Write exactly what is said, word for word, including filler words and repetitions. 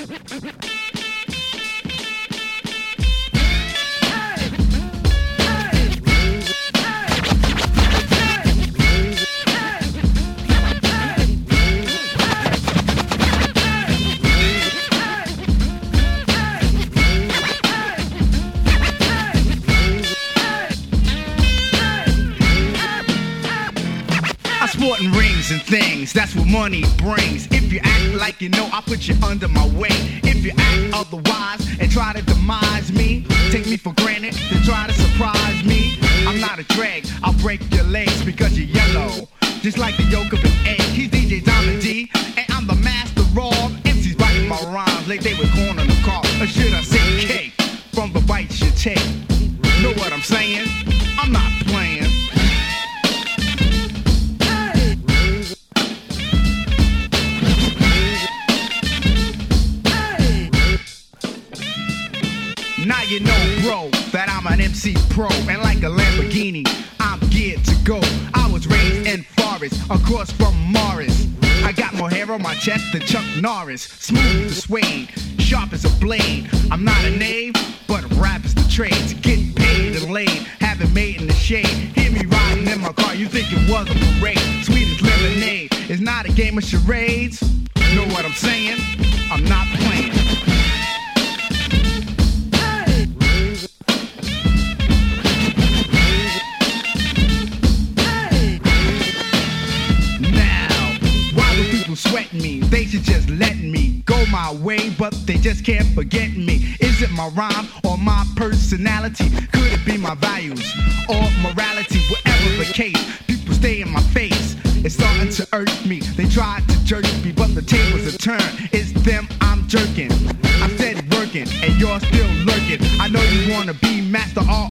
Sporting rings and things, that's what money brings. If you act like you know, I'll put you under my wing. If you act otherwise and try to demise me, take me for granted, then try to surprise me. I'm not a drag, I'll break your legs because you're yellow, just like the yolk of an egg. He's D J Diamond D, and I'm the master of M Cs biting my rhymes like they were corn on the car. Or should I say cake, from the bites you take. Know what I'm saying? I'm not playing. Now you know, bro, that I'm an M C pro, and like a Lamborghini, I'm geared to go. I was raised in Forest, across from Morris. I got more hair on my chest than Chuck Norris. Smooth as suede, sharp as a blade. I'm not a knave, but rap is the trade. To get paid and laid, have it made in the shade. Hear me riding in my car, you think it was a parade. Sweet as lemonade, it's not a game of charades. Know what I'm saying? I'm not playing. Sweat me, they should just let me go my way, but they just can't forget me. Is it my rhyme or my personality? Could it be my values or morality? Whatever the case, people stay in my face. It's starting to irk me. They tried to jerk me, but the tables are turned. It's them I'm jerking. I'm steady working, and you're still lurking. I know you wanna be master all